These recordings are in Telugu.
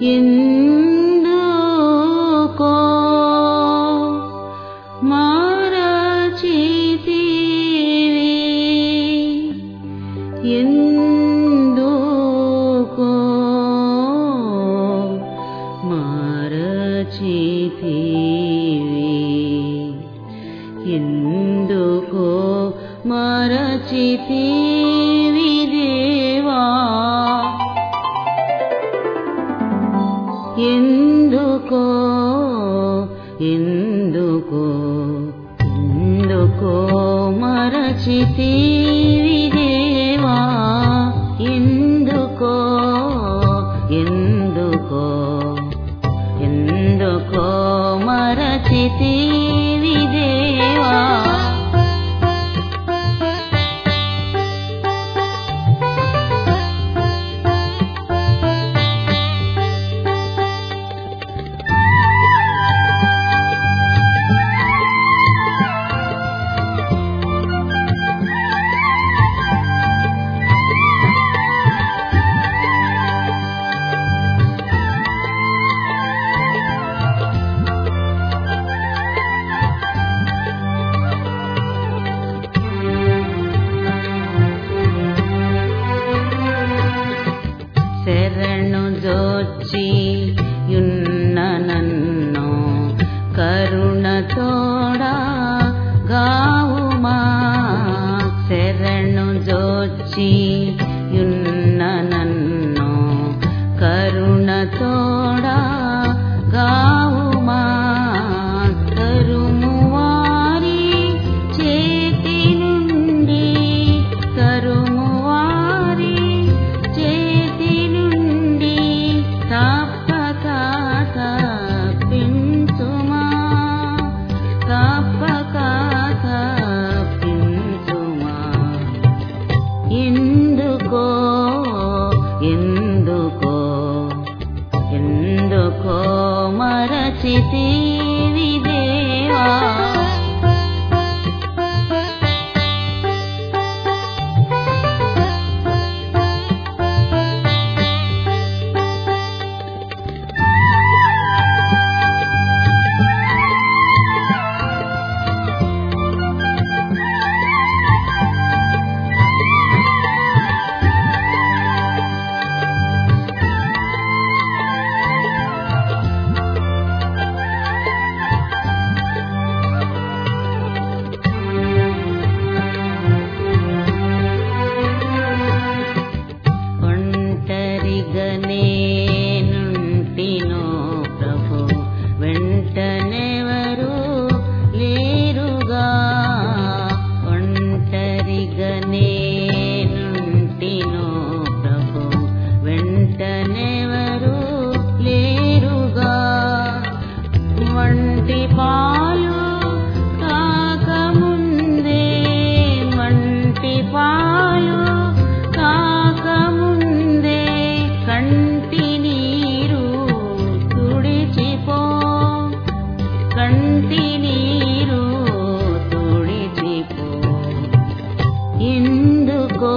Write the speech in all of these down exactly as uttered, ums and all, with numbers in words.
ఎందుకో మరచితివి ఎందుకో మరచితివి ఎందుకో మరచితివి దేవా ఎందుకో ఎందుకో ఎందుకో మరచితివి దేవా ఎందుకో ఎందుకో ఎందుకో మరచితివి దేవా శరణు జోచి యున్న నన్ను కరుణతోడా గావుమా శరణు జోచి యున్న నన్ను కరుణతోడా గావుమా తరుమువారి చేతి నుండి తరుమువారి చేతి నుండి తప్పక తప్పించుమా తప్పక తప్పించుమా ఎందుకో ఎందుకో ఎందుకో మరచితివి దేవా నేనుంటినో ప్రభు వెంటనెవరు లేరుగా ఒంటరిగా నేనుంటినో ప్రభు వెంటనెవరు లేరుగా వంటి పాలు కాకముందే వంటి పాలు కాకముందే కంటి నీరు తుడిచిపో కంటి నీరు తుడిచిపో ఎందుకో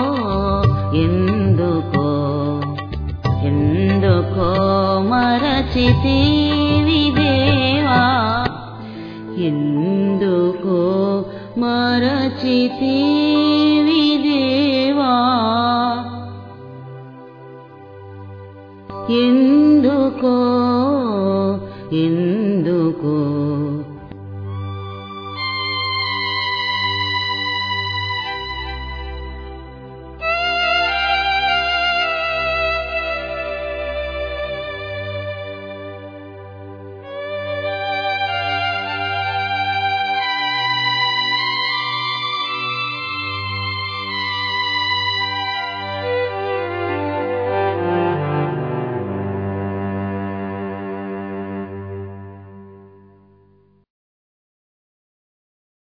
ఎందుకో ఎందుకో మరచితివి దేవా ఎందుకో మరచితివి దేవా ఎందుకో ఎందుకో